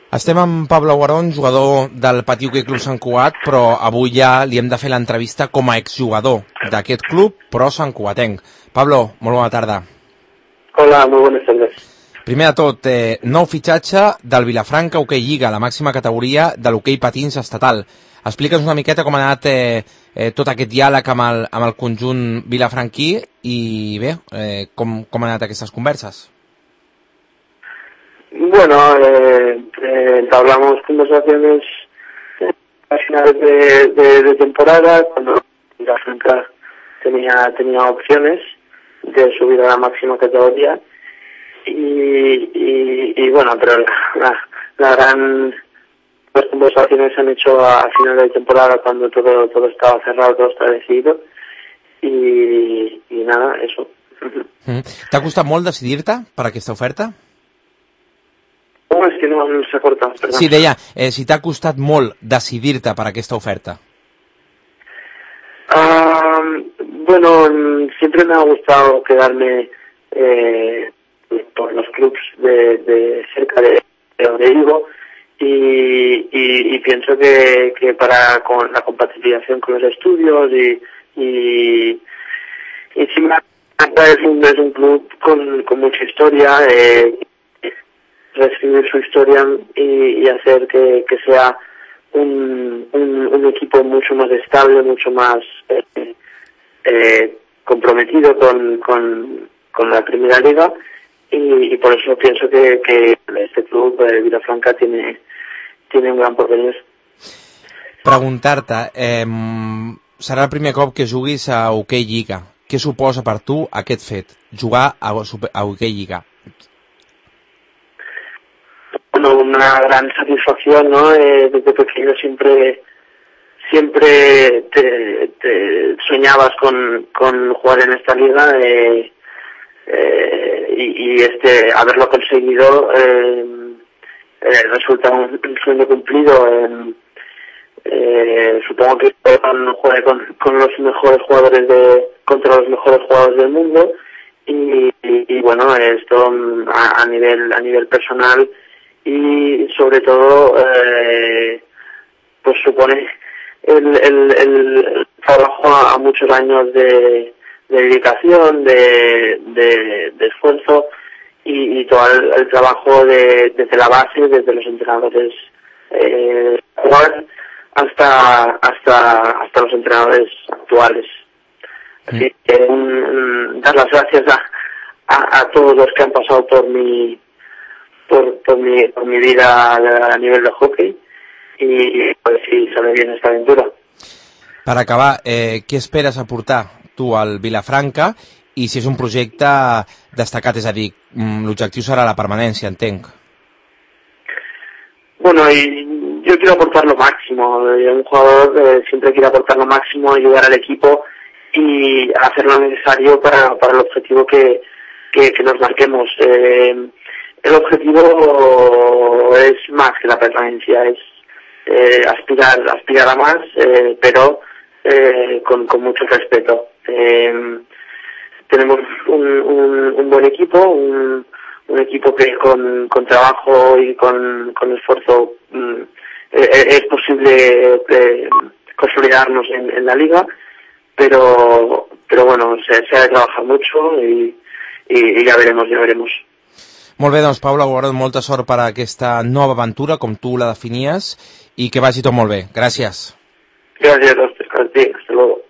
Estem amb Pablo Aguarón, jugador del Patí Hoquei Club Sant Cugat, però avui ja li hem de fer l'entrevista com a exjugador d'aquest club, però santcugatenc. Pablo, molt bona tarda. Hola, molt bones tardes. Primer de tot, nou fitxatge del Vilafranca Hoquei Lliga, la màxima categoria de l'hoquei patins estatal. Explica'ns una miqueta com ha anat tot aquest diàleg amb el conjunt vilafranquí i bé, com han anat aquestes converses. Bueno, entablamos conversaciones a finales de temporada, cuando Vilafranca tenía opciones de subir a la máxima categoría y bueno, pero la gran las conversaciones se han hecho a finales de temporada cuando todo estaba cerrado, todo estaba decidido y nada, eso. T'ha costat molt decidir-te per aquesta oferta? ¿Cómo es que no se ha cortado? Perdón. Sí, deia, si t'ha costat molt decidir-te per aquesta oferta. Bueno, siempre me ha gustado quedarme por los clubs de cerca de donde vivo y pienso que para con la compatibilización con los estudios y encima es un club con mucha historia, reescribir su historia y hacer que sea un equipo mucho más estable, mucho más comprometido con la Primera Liga y por eso pienso que este club Vilafranca tiene un gran porvenir. Preguntar-te, serà el primer cop que juguis a Hoquei Lliga. Què suposa per tu aquest fet, jugar a Hoquei Lliga? Bueno, una gran satisfacción, ¿no? Desde pequeño siempre te soñabas con jugar en esta liga y haberlo conseguido resulta un sueño cumplido. Supongo que juegue con los mejores jugadores contra los mejores jugadores del mundo y bueno, esto a nivel personal y sobre todo pues supone el trabajo a muchos años de dedicación, de esfuerzo y todo el trabajo desde la base, desde los entrenadores jugadores hasta los entrenadores actuales. Así que dar las gracias a todos los que han pasado por mi vida a nivel de hockey y pues si sale bien esta aventura. Per acabar, què esperes aportar tu al Vilafranca i si és un projecte destacat, és a dir, l'objectiu serà la permanència, entenc. Bueno, y yo quiero aportar lo máximo. Un jugador siempre quiere aportar lo máximo, ayudar al equipo y hacer lo necesario para el objetivo que nos marquemos. El objetivo es más que la permanencia, es aspirar a más, pero con mucho respeto. Tenemos un buen equipo, un equipo que con trabajo y con esfuerzo es posible consolidarnos en la liga, pero bueno, se ha de trabajar mucho y ya veremos. Molt bé, doncs, Pablo Aguarón, molta sort per a aquesta nova aventura, com tu la definies, i que vagi tot molt bé. Gràcies. Gràcies a ti. Hasta luego.